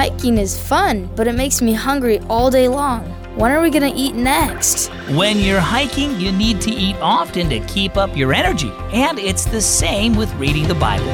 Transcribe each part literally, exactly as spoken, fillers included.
Hiking is fun, but it makes me hungry all day long. When are we gonna eat next? When you're hiking, you need to eat often to keep up your energy, and it's the same with reading the Bible.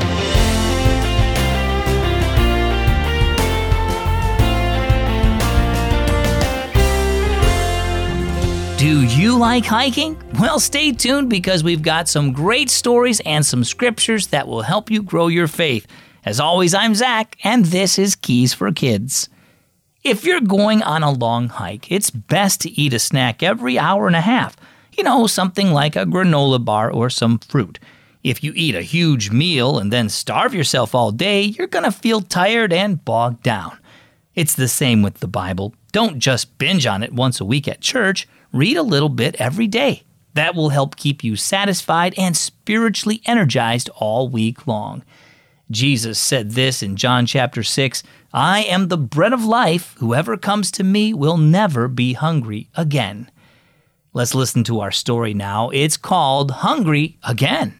Do you like hiking? Well, stay tuned because we've got some great stories and some scriptures that will help you grow your faith. As always, I'm Zach, and this is Keys for Kids. If you're going on a long hike, it's best to eat a snack every hour and a half. You know, something like a granola bar or some fruit. If you eat a huge meal and then starve yourself all day, you're going to feel tired and bogged down. It's the same with the Bible. Don't just binge on it once a week at church. Read a little bit every day. That will help keep you satisfied and spiritually energized all week long. Jesus said this in John chapter six, "I am the bread of life. Whoever comes to me will never be hungry again." Let's listen to our story now. It's called Hungry Again.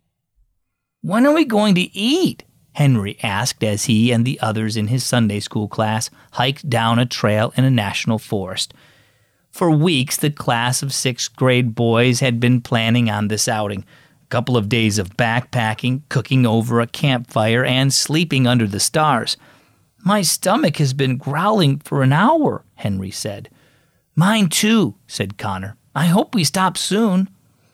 "When are we going to eat?" Henry asked as he and the others in his Sunday school class hiked down a trail in a national forest. For weeks, the class of sixth grade boys had been planning on this outing. A couple of days of backpacking, cooking over a campfire, and sleeping under the stars. "My stomach has been growling for an hour," Henry said. "Mine too," said Connor. "I hope we stop soon."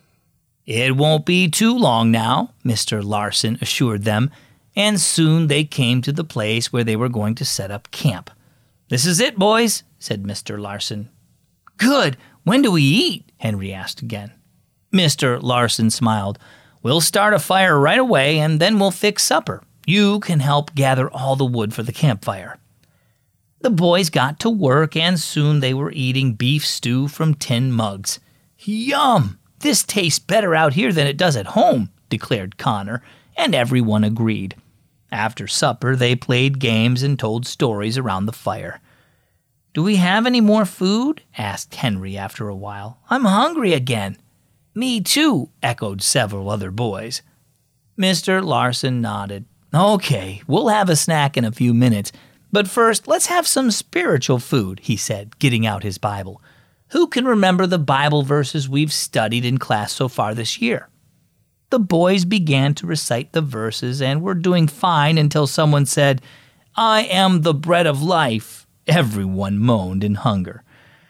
"It won't be too long now," Mister Larson assured them, and soon they came to the place where they were going to set up camp. "This is it, boys," said Mister Larson. "Good. When do we eat?" Henry asked again. Mister Larson smiled. "We'll start a fire right away, and then we'll fix supper. You can help gather all the wood for the campfire." The boys got to work, and soon they were eating beef stew from tin mugs. "Yum! This tastes better out here than it does at home," declared Connor, and everyone agreed. After supper, they played games and told stories around the fire. "Do we have any more food?" asked Henry after a while. "I'm hungry again." "Me too," echoed several other boys. Mister Larson nodded. "Okay, we'll have a snack in a few minutes, but first let's have some spiritual food," he said, getting out his Bible. "Who can remember the Bible verses we've studied in class so far this year?" The boys began to recite the verses and were doing fine until someone said, "I am the bread of life." Everyone moaned in hunger.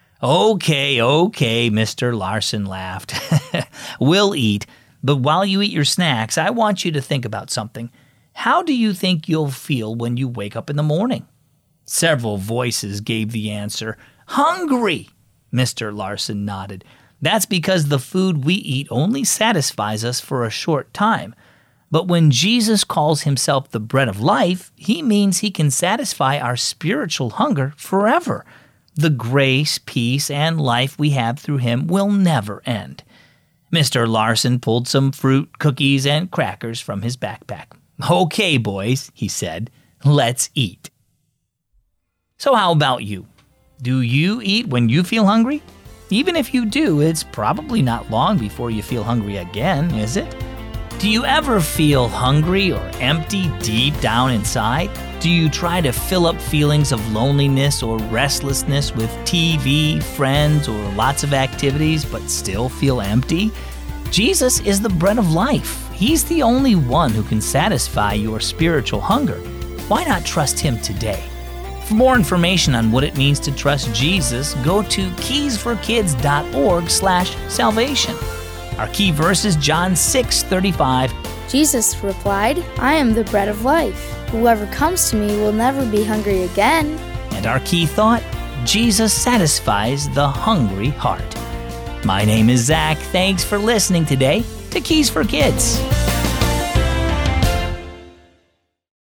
"Okay, okay," Mister Larson laughed. "We'll eat, but while you eat your snacks, I want you to think about something. How do you think you'll feel when you wake up in the morning?" Several voices gave the answer, "Hungry." Mister Larson nodded. "That's because the food we eat only satisfies us for a short time. But when Jesus calls himself the bread of life, he means he can satisfy our spiritual hunger forever. The grace, peace, and life we have through him will never end." Mister Larson pulled some fruit, cookies, and crackers from his backpack. "Okay, boys," he said, "let's eat." So how about you? Do you eat when you feel hungry? Even if you do, it's probably not long before you feel hungry again, is it? Do you ever feel hungry or empty deep down inside? Do you try to fill up feelings of loneliness or restlessness with T V, friends, or lots of activities, but still feel empty? Jesus is the bread of life. He's the only one who can satisfy your spiritual hunger. Why not trust him today? For more information on what it means to trust Jesus, go to keys for kids dot org slash salvation. Our key verse is John six thirty-five. Jesus replied, "I am the bread of life. Whoever comes to me will never be hungry again." And our key thought, Jesus satisfies the hungry heart. My name is Zach. Thanks for listening today to Keys for Kids.